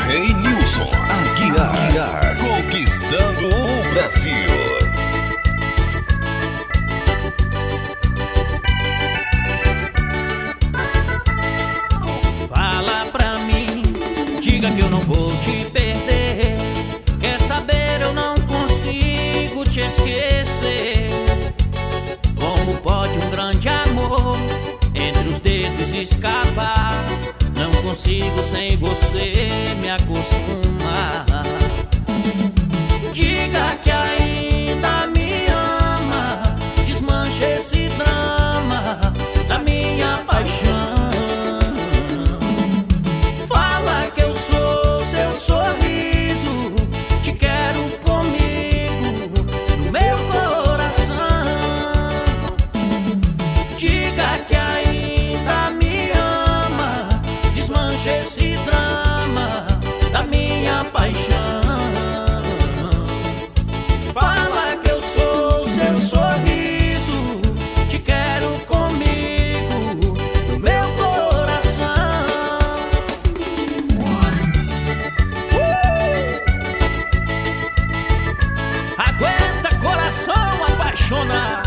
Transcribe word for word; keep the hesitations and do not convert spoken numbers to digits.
Rei Nilson Aguiar, conquistando o Brasil. Fala pra mim, diga que eu não vou te perder. Quer saber, eu não consigo te esquecer. Como pode um grande amor entre os dedos escapar? Não consigo sem você me acostumar. Diga que ainda me ama, desmanche esse drama da minha paixão. Fala que eu sou seu sorriso, te quero comigo no meu coração. Diga que ainda me ama, desmanche esse drama da minha paixão. Fala que eu sou seu sorriso, te quero comigo no meu coração. uh! Aguenta, coração apaixonado.